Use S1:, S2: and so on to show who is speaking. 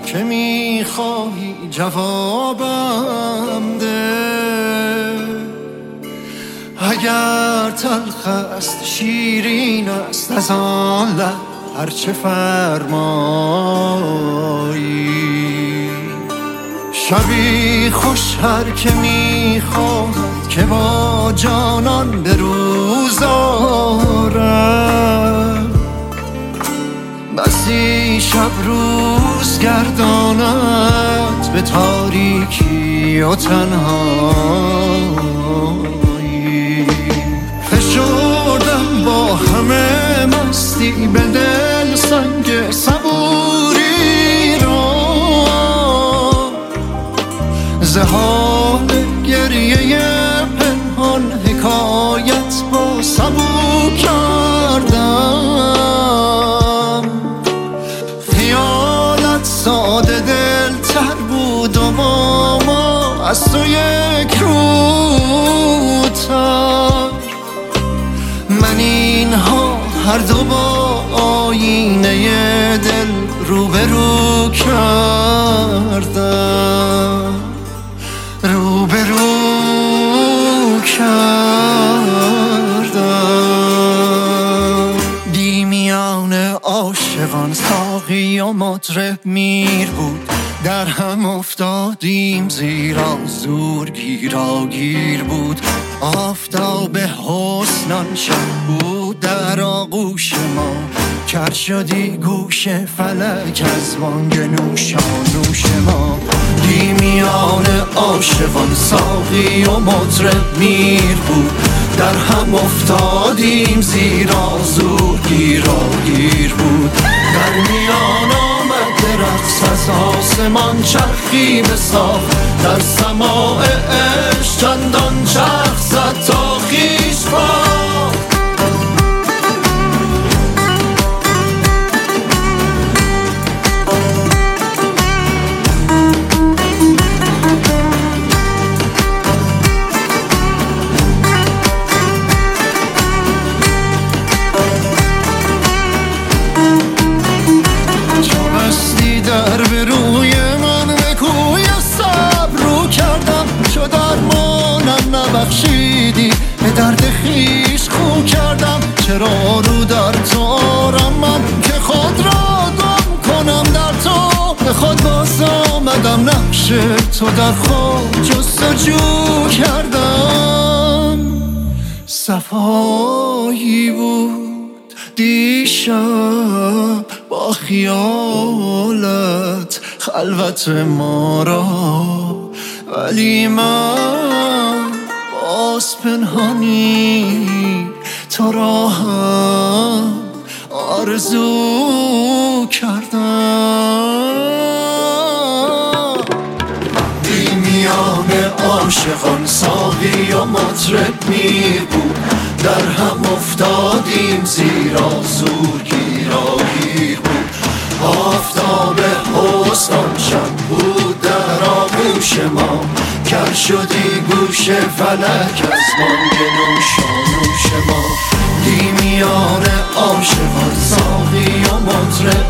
S1: که میخواهی جوابم ده. اگر تلخ است شیرین است از آن لب هرچه فرمایی. شبی خوش هر که میخواهد که با جانان به روز آرد، بسی شب روز گرداند به تاریکی و تنهایی. فشردم با همه مستی به دل سنگ صبوری را، ز حال گریه پنهان حکایت با سبو کردم. خیالت ساده دل تر بود و با ما از تو یک روتر. من اینها هر دو با آینه دل روبرو کردم، روبرو کردم. دی میان عاشقان ساقی و مطرب میر بود، در هم افتادیم زیرا زور گیراگیر بود. آفتاب حسنان شب بود در آغوش ما، کر شدی گوش فلک از بانگ نوشانوش ما. دی میان عاشقان ساقی و مطرب میر بود، در هم افتادیم زیرا زور گیراگیر بود. در میان آمد رقص از آسمان چرخی بساخت، در سماع عشق چندان چرخ زد تا خویش باخت. در به روی من به کوی صبر رو کردم، چو درمانم نبخشیدی به درد خیش خو کردم. چرا رو در تو آرم من که خود را گم کنم در تو، به خود باز آمدم نقش تو در خود جستجو کردم. صفایی بود دیشب با خیالت خلوت ما را، ولی من باز پنهانی تو را هم آرزو کردم. دی میان عاشقان ساقی و مطرب میر بود، در هم افتادیم زیرا زور گیراگیر بود. آفتاب حسن شب بود در آغوش ما، کر شدی گوش فلک از بانگ نوشانوش ما. دی میان عاشقان ساقی و مطرب